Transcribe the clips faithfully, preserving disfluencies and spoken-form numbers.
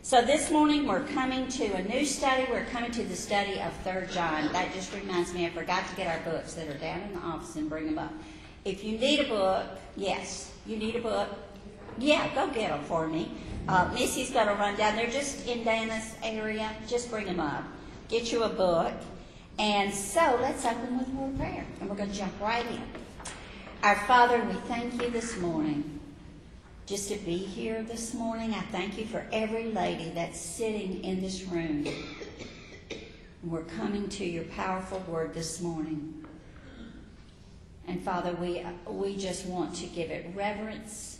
So this morning we're coming to a new study. We're coming to the study of Third John. That just reminds me, I forgot to get our books that are down in the office and bring them up. If you need a book, yes, you need a book, yeah, go get them for me. Uh, Missy's going to run down. They're just in Dana's area. Just bring them up. Get you a book. And so let's open with a word of prayer. And we're going to jump right in. Our Father, we thank you this morning. Just to be here this morning, I thank you for every lady that's sitting in this room. We're coming to your powerful word this morning. And Father, we, we just want to give it reverence.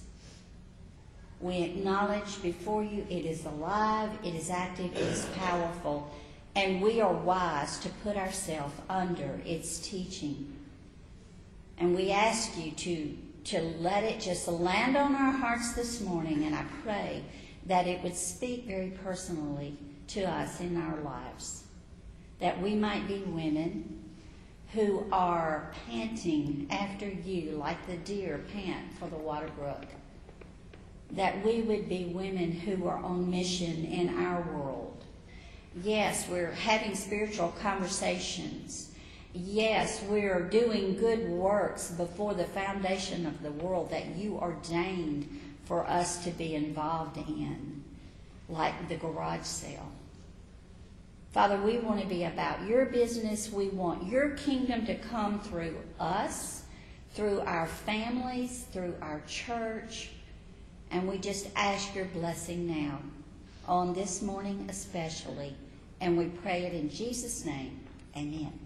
We acknowledge before you it is alive, it is active, it is powerful. And we are wise to put ourselves under its teaching. And we ask you to to let it just land on our hearts this morning, and I pray that it would speak very personally to us in our lives, that we might be women who are panting after you like the deer pant for the water brook, that we would be women who are on mission in our world. Yes, we're having spiritual conversations. Yes, we're doing good works before the foundation of the world that you ordained for us to be involved in, like the garage sale. Father, we want to be about your business. We want your kingdom to come through us, through our families, through our church. And we just ask your blessing now, on this morning especially. And we pray it in Jesus' name. Amen.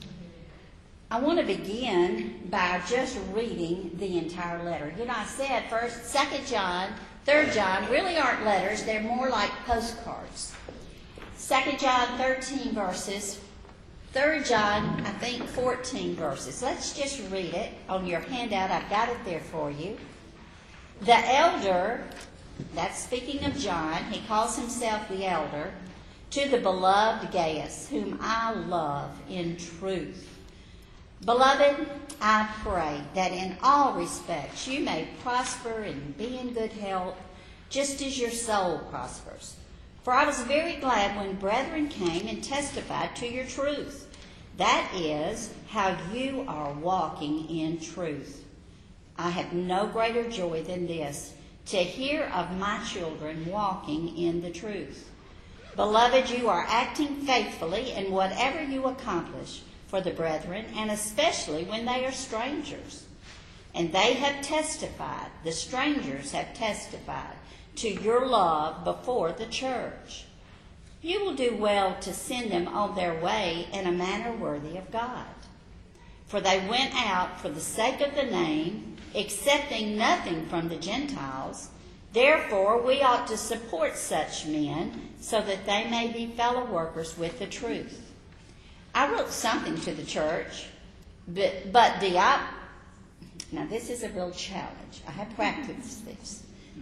I want to begin by just reading the entire letter. You know, I said first, Second John, Third John really aren't letters. They're more like postcards. Second John, thirteen verses. Third John, I think, fourteen verses. Let's just read it on your handout. I've got it there for you. The elder, that's speaking of John, he calls himself the elder, to the beloved Gaius, whom I love in truth. Beloved, I pray that in all respects you may prosper and be in good health, just as your soul prospers. For I was very glad when brethren came and testified to your truth. That is, how you are walking in truth. I have no greater joy than this, to hear of my children walking in the truth. Beloved, you are acting faithfully in whatever you accomplish for the brethren, and especially when they are strangers. And they have testified, the strangers have testified, to your love before the church. You will do well to send them on their way in a manner worthy of God. For they went out for the sake of the name, accepting nothing from the Gentiles. Therefore we ought to support such men, so that they may be fellow workers with the truth. I wrote something to the church, but, but Diop, now this is a real challenge. I have practiced this.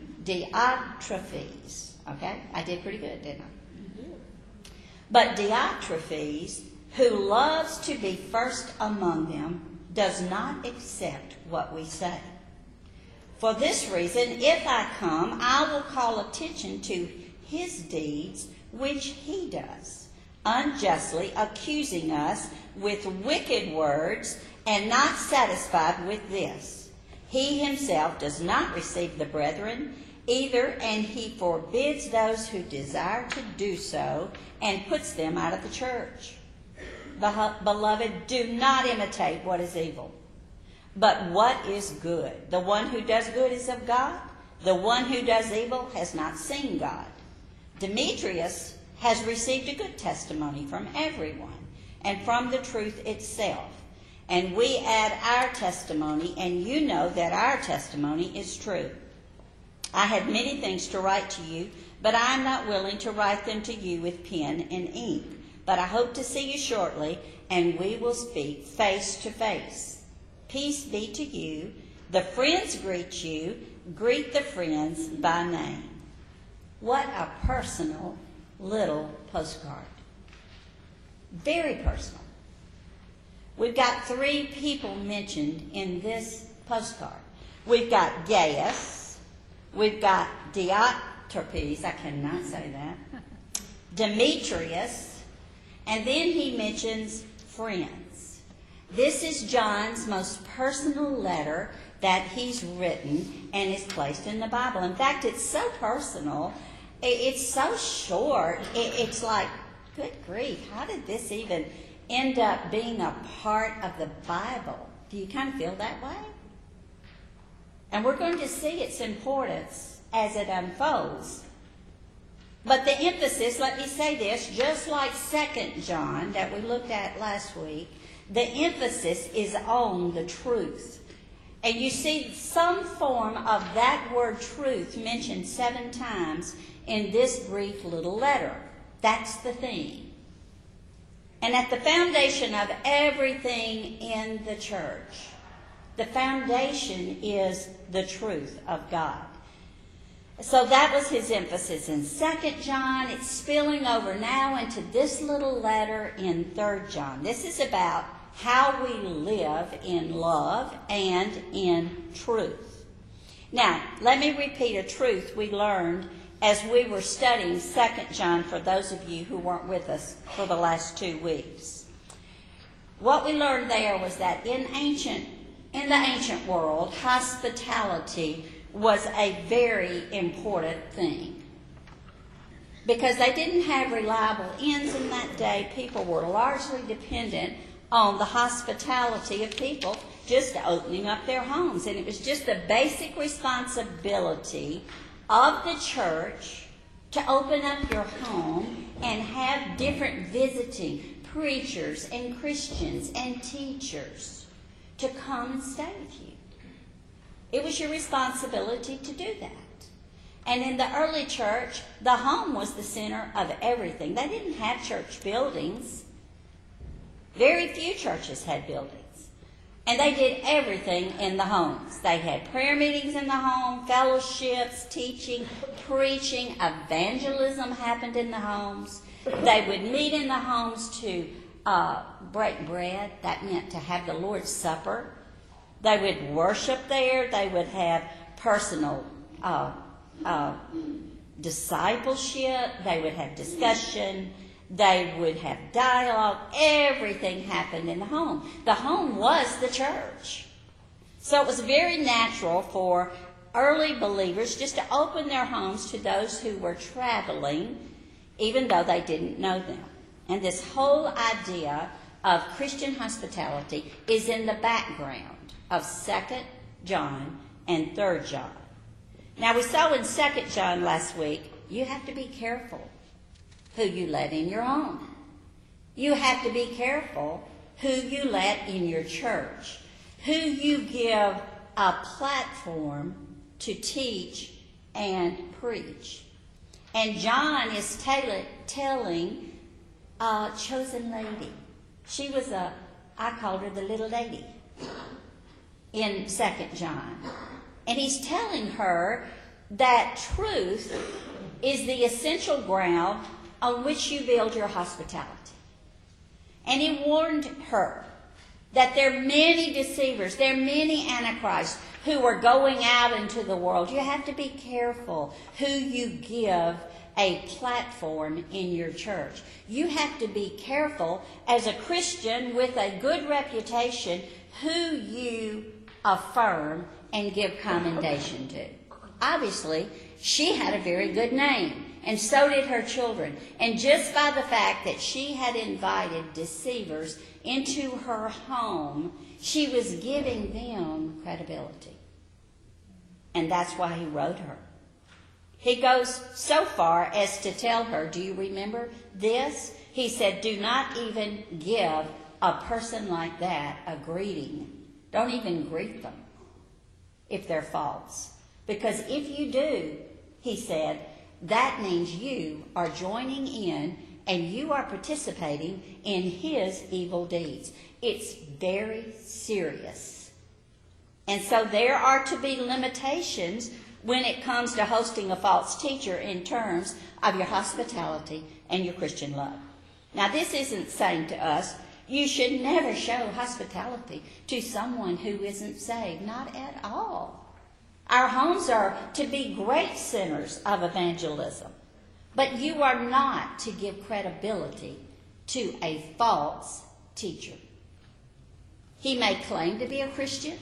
Diotrephes, okay? I did pretty good, didn't I? Mm-hmm. But Diotrephes, who loves to be first among them, does not accept what we say. For this reason, if I come, I will call attention to his deeds, which he does, unjustly accusing us with wicked words, and not satisfied with this. He himself does not receive the brethren either, and he forbids those who desire to do so, and puts them out of the church. Beloved, do not imitate what is evil, but what is good. The one who does good is of God. The one who does evil has not seen God. Demetrius has received a good testimony from everyone and from the truth itself. And we add our testimony, and you know that our testimony is true. I have many things to write to you, but I am not willing to write them to you with pen and ink. But I hope to see you shortly, and we will speak face to face. Peace be to you. The friends greet you. Greet the friends by name. What a personal little postcard. Very personal. We've got three people mentioned in this postcard. We've got Gaius, we've got Diotrephes, I cannot say that, Demetrius, and then he mentions friends. This is John's most personal letter that he's written and is placed in the Bible. In fact, it's so personal, it's so short, it's like, good grief, how did this even end up being a part of the Bible? Do you kind of feel that way? And we're going to see its importance as it unfolds. But the emphasis, let me say this, just like Second John that we looked at last week, the emphasis is on the truth. And you see some form of that word truth mentioned seven times in this brief little letter. That's the theme. And at the foundation of everything in the church, the foundation is the truth of God. So that was his emphasis in Second John. It's spilling over now into this little letter in Third John. This is about how we live in love and in truth. Now, let me repeat a truth we learned as we were studying Second John for those of you who weren't with us for the last two weeks. What we learned there was that in ancient, in the ancient world, hospitality was a very important thing. Because they didn't have reliable inns in that day, people were largely dependent on the hospitality of people just opening up their homes. And it was just the basic responsibility of the church to open up your home and have different visiting preachers and Christians and teachers to come and stay with you. It was your responsibility to do that. And in the early church, the home was the center of everything. They didn't have church buildings. Very few churches had buildings. And they did everything in the homes. They had prayer meetings in the home, fellowships, teaching, preaching, evangelism happened in the homes. They would meet in the homes to uh, break bread. That meant to have the Lord's Supper. They would worship there. They would have personal uh, uh, discipleship. They would have discussion. They would have dialogue. Everything happened in the home. The home was the church. So it was very natural for early believers just to open their homes to those who were traveling, even though they didn't know them. And this whole idea of Christian hospitality is in the background of Second John and Third John. Now we saw in Second John last week, you have to be careful who you let in your home. You have to be careful who you let in your church, who you give a platform to teach and preach. And John is tell- telling a chosen lady. She was a, I called her the little lady in Second John. And he's telling her that truth is the essential ground on which you build your hospitality. And he warned her that there are many deceivers, there are many antichrists who are going out into the world. You have to be careful who you give a platform in your church. You have to be careful as a Christian with a good reputation who you affirm and give commendation to. Obviously, she had a very good name. And so did her children. And just by the fact that she had invited deceivers into her home, she was giving them credibility. And that's why he wrote her. He goes so far as to tell her, do you remember this? He said, do not even give a person like that a greeting. Don't even greet them if they're false. Because if you do, he said, that means you are joining in and you are participating in his evil deeds. It's very serious. And so there are to be limitations when it comes to hosting a false teacher in terms of your hospitality and your Christian love. Now, this isn't saying to us, you should never show hospitality to someone who isn't saved. Not at all. Our homes are to be great centers of evangelism. But you are not to give credibility to a false teacher. He may claim to be a Christian,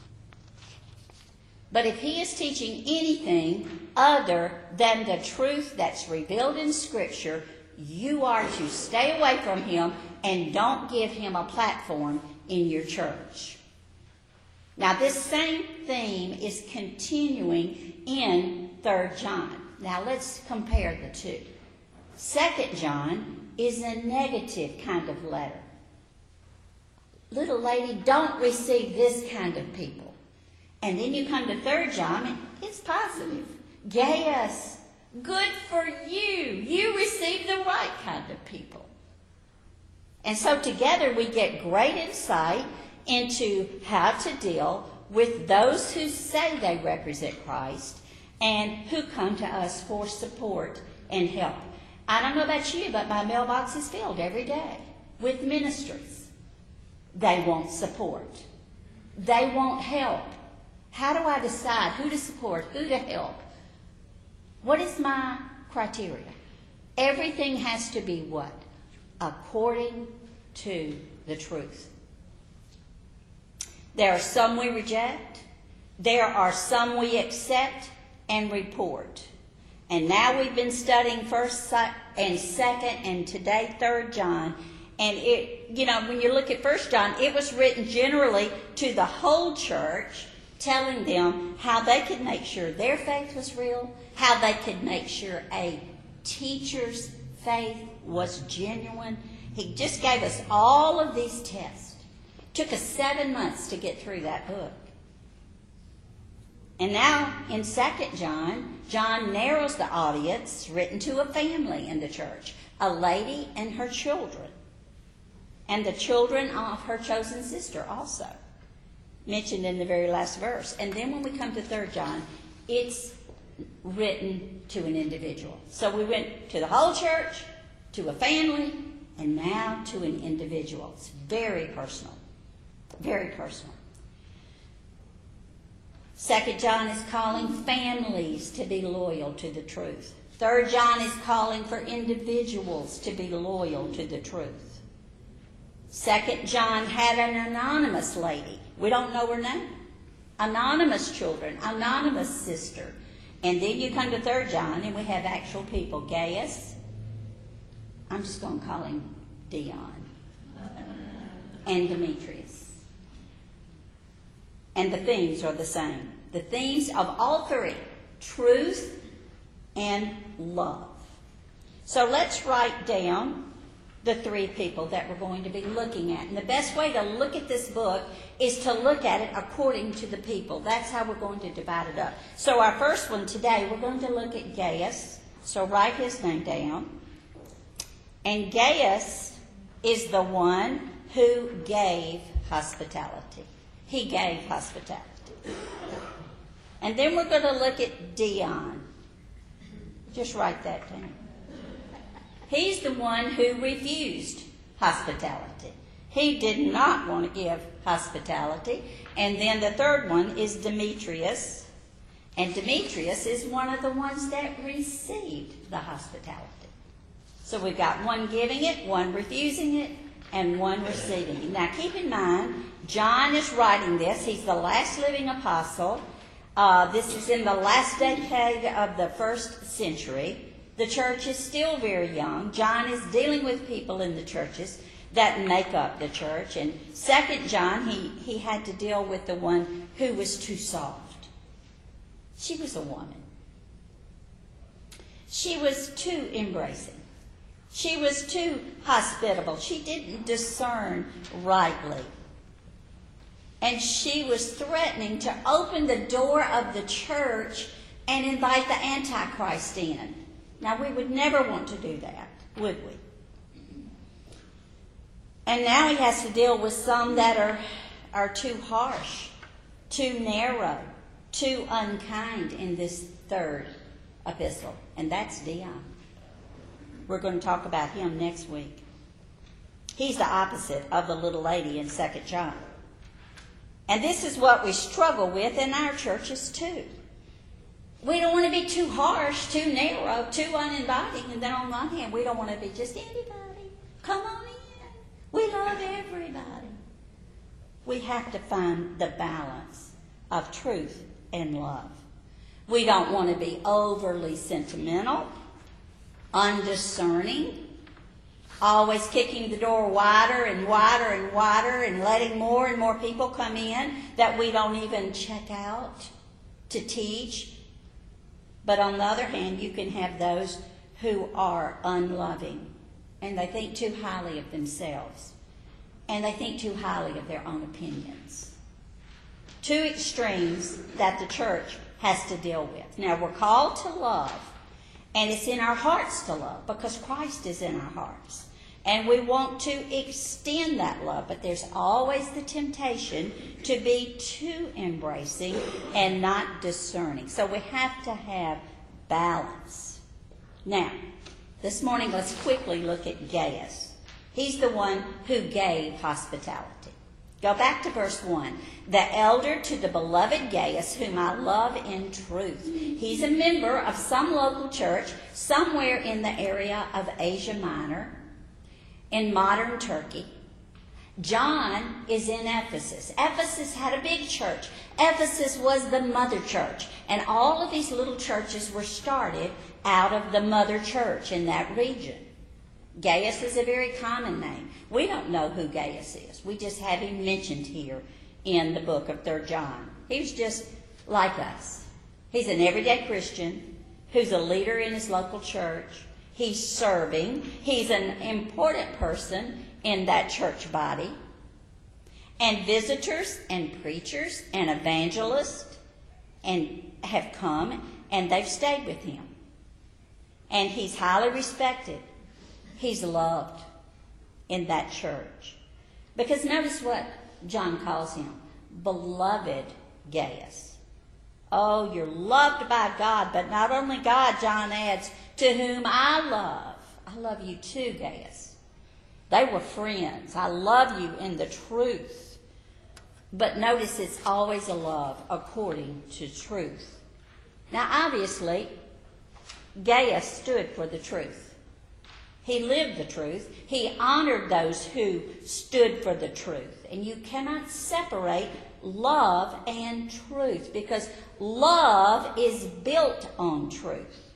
but if he is teaching anything other than the truth that's revealed in Scripture, you are to stay away from him and don't give him a platform in your church. Now, this same theme is continuing in Third John. Now, let's compare the two. Second John is a negative kind of letter. Little lady, don't receive this kind of people. And then you come to Third John, and it's positive. Gaius, good for you. You receive the right kind of people. And so together we get great insight into how to deal with those who say they represent Christ and who come to us for support and help. I don't know about you, but my mailbox is filled every day with ministries. They won't support. They won't help. How do I decide who to support, who to help? What is my criteria? Everything has to be what? According to the truth. There are some we reject. There are some we accept and report. And now we've been studying First and Second, and today Third John. And it, you know, when you look at First John, it was written generally to the whole church, telling them how they could make sure their faith was real, how they could make sure a teacher's faith was genuine. He just gave us all of these tests. Took us seven months to get through that book. And now in Second John, John narrows the audience, written to a family in the church, a lady and her children, and the children of her chosen sister also, mentioned in the very last verse. And then when we come to Third John, it's written to an individual. So we went to the whole church, to a family, and now to an individual. It's very personal. Very personal. Second John is calling families to be loyal to the truth. Third John is calling for individuals to be loyal to the truth. Second John had an anonymous lady. We don't know her name. Anonymous children, anonymous sister. And then you come to Third John and we have actual people. Gaius, I'm just going to call him Dion, and Demetrius. And the themes are the same. The themes of all three, truth and love. So let's write down the three people that we're going to be looking at. And the best way to look at this book is to look at it according to the people. That's how we're going to divide it up. So our first one today, we're going to look at Gaius. So write his name down. And Gaius is the one who gave hospitality. He gave hospitality. And then we're going to look at Dion. Just write that down. He's the one who refused hospitality. He did not want to give hospitality. And then the third one is Demetrius. And Demetrius is one of the ones that received the hospitality. So we've got one giving it, one refusing it, and one receiving it. Now keep in mind, John is writing this. He's the last living apostle. Uh, this is in the last decade of the first century. The church is still very young. John is dealing with people in the churches that make up the church. And Second John, he, he had to deal with the one who was too soft. She was a woman. She was too embracing. She was too hospitable. She didn't discern rightly. And she was threatening to open the door of the church and invite the Antichrist in. Now, we would never want to do that, would we? And now he has to deal with some that are, are too harsh, too narrow, too unkind in this third epistle. And that's Dion. We're going to talk about him next week. He's the opposite of the little lady in Second John. And this is what we struggle with in our churches too. We don't want to be too harsh, too narrow, too uninviting. And then on one hand, we don't want to be just anybody. Come on in. We love everybody. We have to find the balance of truth and love. We don't want to be overly sentimental, undiscerning, always kicking the door wider and wider and wider and letting more and more people come in that we don't even check out to teach. But on the other hand, you can have those who are unloving and they think too highly of themselves and they think too highly of their own opinions. Two extremes that the church has to deal with. Now, we're called to love, and it's in our hearts to love because Christ is in our hearts. And we want to extend that love, but there's always the temptation to be too embracing and not discerning. So we have to have balance. Now, this morning, let's quickly look at Gaius. He's the one who gave hospitality. Go back to verse one. The elder to the beloved Gaius, whom I love in truth. He's a member of some local church somewhere in the area of Asia Minor, in modern Turkey. John is in Ephesus. Ephesus had a big church. Ephesus was the mother church. And all of these little churches were started out of the mother church in that region. Gaius is a very common name. We don't know who Gaius is. We just have him mentioned here in the book of Third John. He was just like us. He's an everyday Christian who's a leader in his local church. He's serving. He's an important person in that church body. And visitors and preachers and evangelists and have come and they've stayed with him. And he's highly respected. He's loved in that church. Because notice what John calls him. Beloved Gaius. Oh, you're loved by God, but not only God, John adds, to whom I love. I love you too, Gaius. They were friends. I love you in the truth. But notice it's always a love according to truth. Now, obviously, Gaius stood for the truth. He lived the truth. He honored those who stood for the truth. And you cannot separate love and truth because love is built on truth.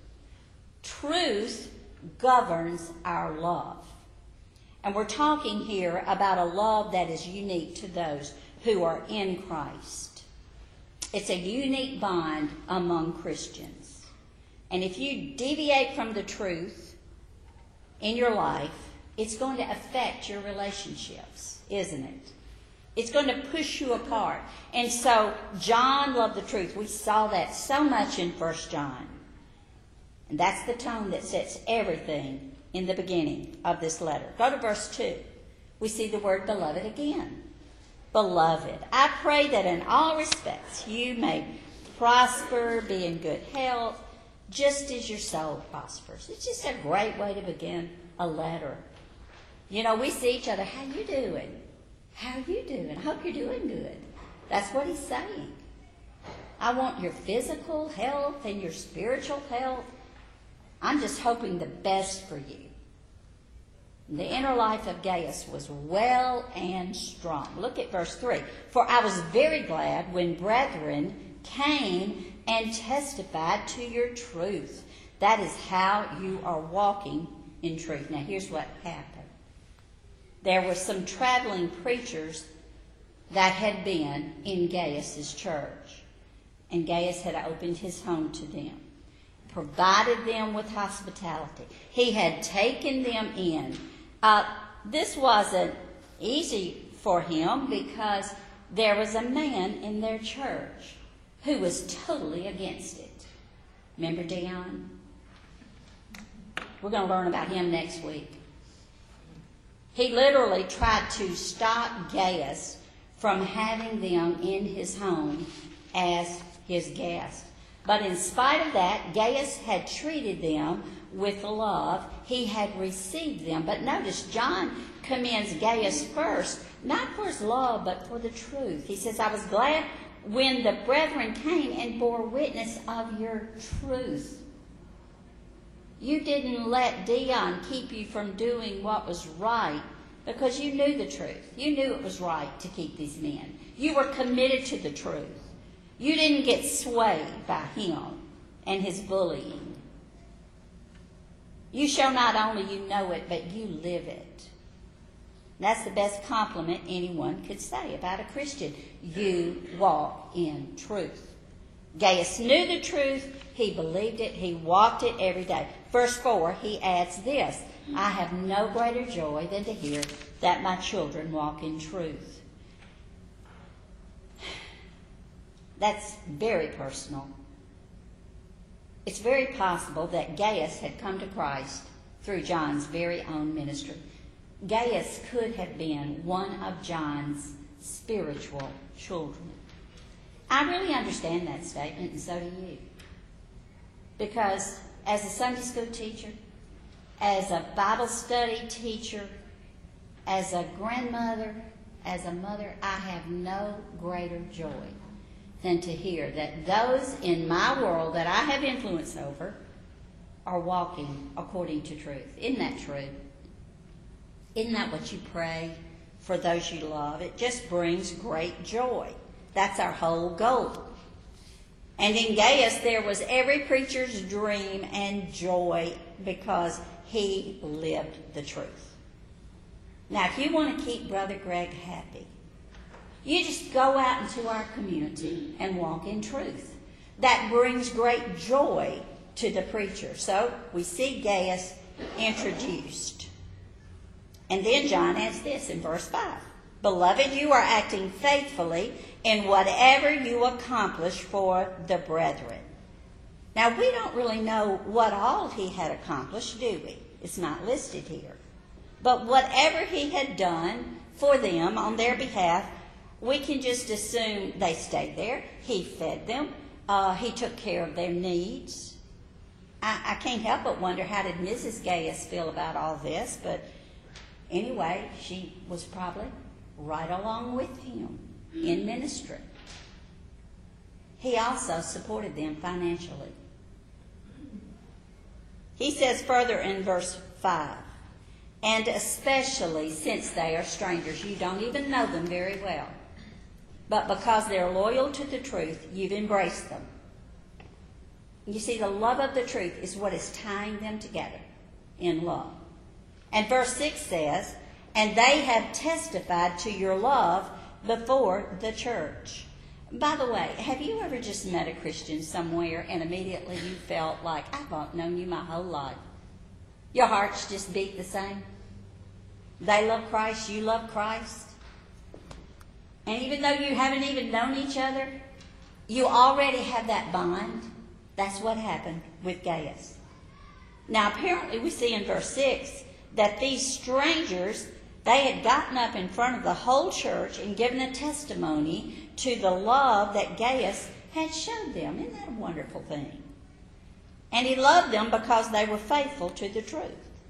Truth governs our love. And we're talking here about a love that is unique to those who are in Christ. It's a unique bond among Christians. And if you deviate from the truth in your life, it's going to affect your relationships, isn't it? It's going to push you apart. And so John loved the truth. We saw that so much in First John. And that's the tone that sets everything in the beginning of this letter. Go to verse two. We see the word beloved again. Beloved, I pray that in all respects you may prosper, be in good health, just as your soul prospers. It's just a great way to begin a letter. You know, we see each other, how you doing? How are you doing? I hope you're doing good. That's what he's saying. I want your physical health and your spiritual health. I'm just hoping the best for you. The inner life of Gaius was well and strong. Look at verse three. For I was very glad when brethren came and testified to your truth. That is how you are walking in truth. Now here's what happened. There were some traveling preachers that had been in Gaius' church. And Gaius had opened his home to them, provided them with hospitality. He had taken them in. Uh, this wasn't easy for him because there was a man in their church who was totally against it. Remember Dion? We're going to learn about him next week. He literally tried to stop Gaius from having them in his home as his guest. But in spite of that, Gaius had treated them with love. He had received them. But notice, John commends Gaius first, not for his love, but for the truth. He says, I was glad when the brethren came and bore witness of your truth. You didn't let Dion keep you from doing what was right because you knew the truth. You knew it was right to keep these men. You were committed to the truth. You didn't get swayed by him and his bullying. You show not only you know it, but you live it. That's the best compliment anyone could say about a Christian. You walk in truth. Gaius knew the truth. He believed it. He walked it every day. Verse four, he adds this: I have no greater joy than to hear that my children walk in truth. That's very personal. It's very possible that Gaius had come to Christ through John's very own ministry. Gaius could have been one of John's spiritual children. I really understand that statement, and so do you. Because as a Sunday school teacher, as a Bible study teacher, as a grandmother, as a mother, I have no greater joy than to hear that those in my world that I have influence over are walking according to truth. Isn't that true? Isn't that what you pray for those you love? It just brings great joy. That's our whole goal. And in Gaius, there was every preacher's dream and joy because he lived the truth. Now, if you want to keep Brother Greg happy, you just go out into our community and walk in truth. That brings great joy to the preacher. So we see Gaius introduced. And then John adds this in verse five. Beloved, you are acting faithfully in whatever you accomplish for the brethren. Now, we don't really know what all he had accomplished, do we? It's not listed here. But whatever he had done for them on their behalf, we can just assume they stayed there. He fed them. Uh, he took care of their needs. I, I can't help but wonder, how did Missus Gaius feel about all this? But anyway, she was probably right along with him in ministry. He also supported them financially. He says further in verse five, and especially since they are strangers, you don't even know them very well, but because they're loyal to the truth, you've embraced them. You see, the love of the truth is what is tying them together in love. And verse six says, and they have testified to your love before the church. By the way, have you ever just met a Christian somewhere and immediately you felt like, I've known you my whole life? Your hearts just beat the same. They love Christ, you love Christ. And even though you haven't even known each other, you already have that bond. That's what happened with Gaius. Now, apparently we see in verse six that these strangers, they had gotten up in front of the whole church and given a testimony to the love that Gaius had showed them. Isn't that a wonderful thing? And he loved them because they were faithful to the truth,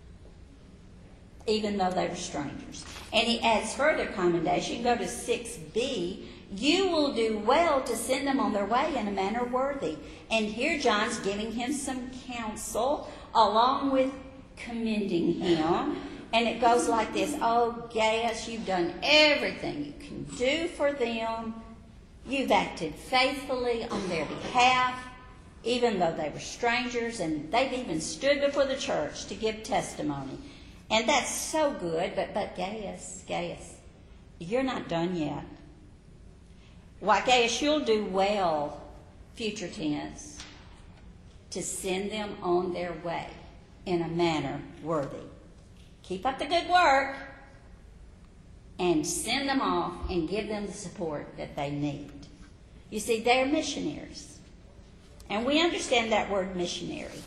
even though they were strangers. And he adds further commendation. Go to six b. You will do well to send them on their way in a manner worthy. And here John's giving him some counsel along with commending him. And it goes like this. Oh, Gaius, you've done everything you can do for them. You've acted faithfully on their behalf, even though they were strangers, and they've even stood before the church to give testimony. And that's so good, but, but Gaius, Gaius, you're not done yet. Why, Gaius, you'll do well, future tense, to send them on their way in a manner worthy. Keep up the good work and send them off and give them the support that they need. You see, they're missionaries. And we understand that word missionary.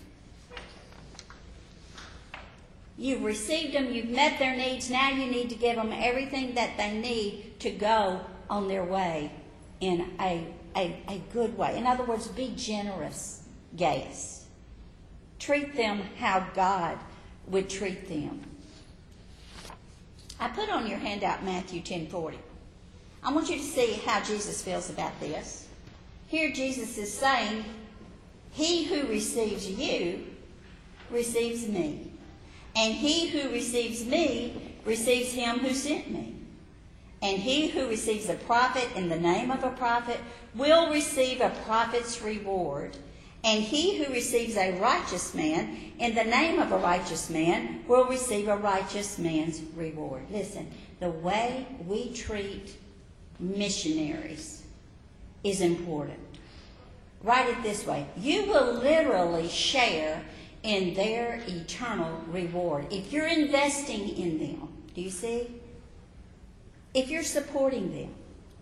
You've received them, you've met their needs, now you need to give them everything that they need to go on their way in a, a, a good way. In other words, be generous, Gaius. Treat them how God would treat them. I put on your handout Matthew ten forty. I want you to see how Jesus feels about this. Here Jesus is saying, he who receives you receives me. And he who receives me receives him who sent me. And he who receives a prophet in the name of a prophet will receive a prophet's reward. And he who receives a righteous man in the name of a righteous man will receive a righteous man's reward. Listen, the way we treat missionaries is important. Write it this way. You will literally share in their eternal reward. If you're investing in them, do you see? If you're supporting them.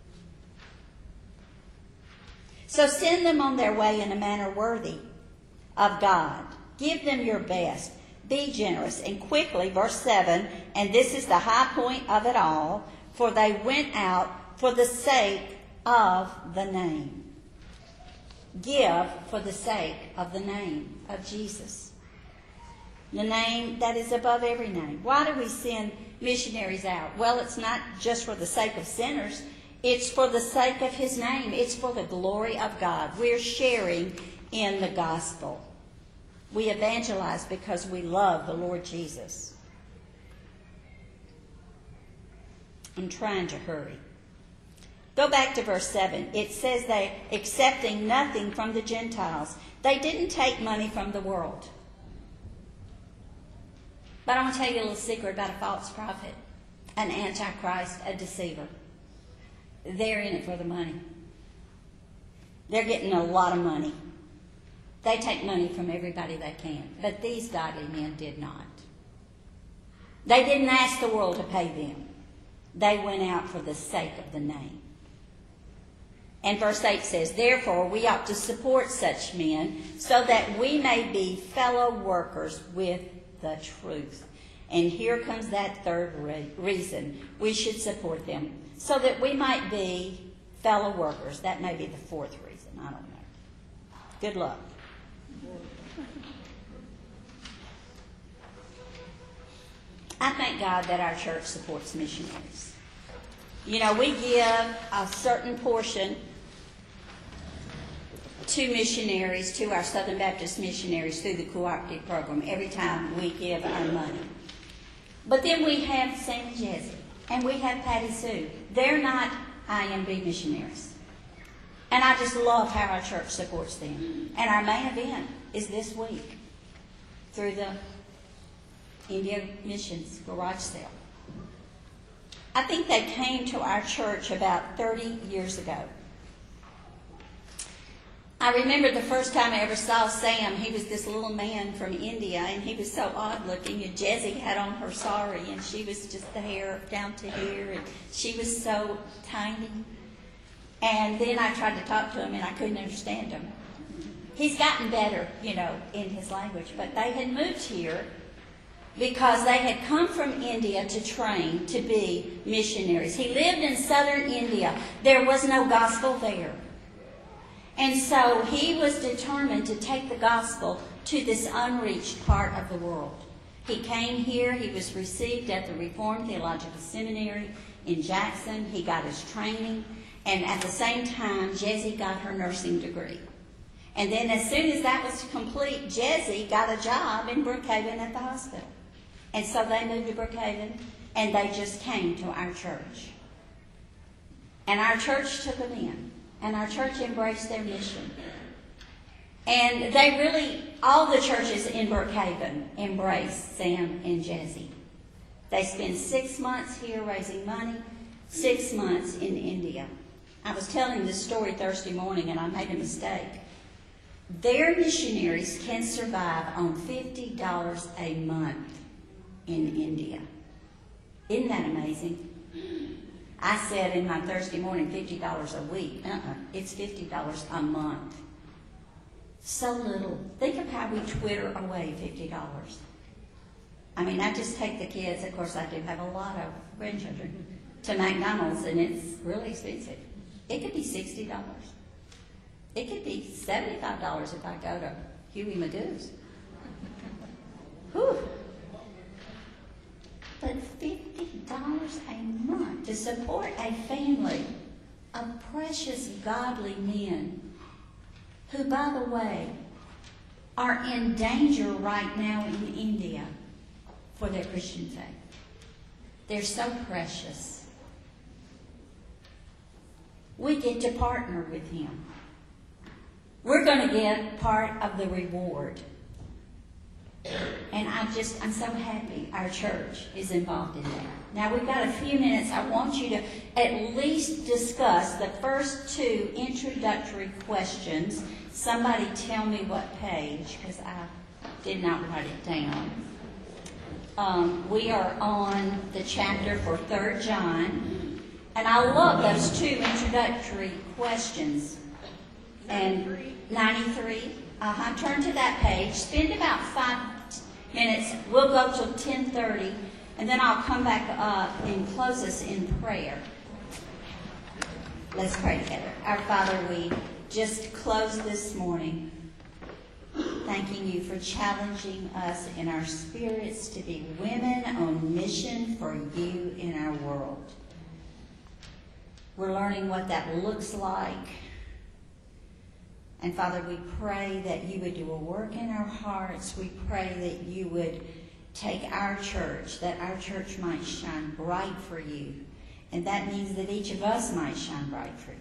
So send them on their way in a manner worthy of God. Give them your best. Be generous. And quickly, verse seven, and this is the high point of it all, for they went out for the sake of the name. Give for the sake of the name of Jesus. The name that is above every name. Why do we send missionaries out? Well, it's not just for the sake of sinners. It's for the sake of his name. It's for the glory of God. We're sharing in the gospel. We evangelize because we love the Lord Jesus. I'm trying to hurry. Go back to verse seven. It says they accepting nothing from the Gentiles. They didn't take money from the world. But I want to tell you a little secret about a false prophet, an antichrist, a deceiver. They're in it for the money. They're getting a lot of money. They take money from everybody they can. But these godly men did not. They didn't ask the world to pay them. They went out for the sake of the name. And verse eight says, therefore we ought to support such men so that we may be fellow workers with the truth. And here comes that third re- reason. We should support them so that we might be fellow workers. That may be the fourth reason. I don't know. Good luck. I thank God that our church supports missionaries. You know, we give a certain portion to missionaries, to our Southern Baptist missionaries through the cooperative program every time we give our money. But then we have Sam and Jesse, and we have Patty Sue. They're not I M B missionaries. And I just love how our church supports them. And our main event is this week through the India Missions Garage Sale. I think they came to our church about thirty years ago. I remember the first time I ever saw Sam. He was this little man from India, and he was so odd looking. And Jessie had on her sari, and she was just the hair down to here, and she was so tiny. And then I tried to talk to him, and I couldn't understand him. He's gotten better, you know, in his language, but they had moved here because they had come from India to train to be missionaries. He lived in southern India. There was no gospel there. And so he was determined to take the gospel to this unreached part of the world. He came here. He was received at the Reformed Theological Seminary in Jackson. He got his training. And at the same time, Jessie got her nursing degree. And then as soon as that was complete, Jessie got a job in Brookhaven at the hospital. And so they moved to Brookhaven, and they just came to our church. And our church took them in. And our church embraced their mission. And they really, all the churches in Brookhaven embraced Sam and Jessie. They spend six months here raising money, six months in India. I was telling this story Thursday morning, and I made a mistake. Their missionaries can survive on fifty dollars a month in India. Isn't that amazing? I said in my Thursday morning, fifty dollars a week. Uh-uh. It's fifty dollars a month. So little. Think of how we twitter away fifty dollars. I mean, I just take the kids, of course I do have a lot of grandchildren, to McDonald's, and it's really expensive. It could be sixty dollars. It could be seventy-five dollars if I go to Huey Magoo's. Whew. But fifty dollars a month to to support a family of precious, godly men who, by the way, are in danger right now in India for their Christian faith. They're so precious. We get to partner with him. We're going to get part of the reward. And I just, I'm so happy our church is involved in that. Now we've got a few minutes. I want you to at least discuss the first two introductory questions. Somebody tell me what page, because I did not write it down. Um, we are on the chapter for Third John, and I love those two introductory questions. And ninety-three, uh-huh, turn to that page. Spend about five minutes. We'll go till ten thirty, and then I'll come back up and close us in prayer. Let's pray together. Our Father, we just close this morning thanking you for challenging us in our spirits to be women on mission for you in our world. We're learning what that looks like. And Father, we pray that you would do a work in our hearts. We pray that you would take our church, that our church might shine bright for you. And that means that each of us might shine bright for you.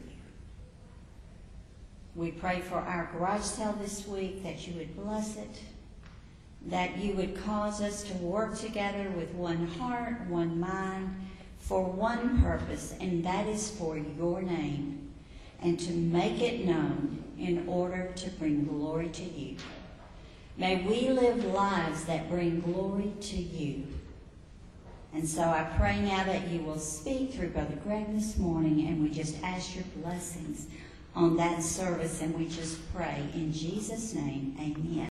We pray for our garage sale this week, that you would bless it, that you would cause us to work together with one heart, one mind, for one purpose, and that is for your name, and to make it known in order to bring glory to you. May we live lives that bring glory to you. And so I pray now that you will speak through Brother Greg this morning, and we just ask your blessings on that service, and we just pray in Jesus' name, amen.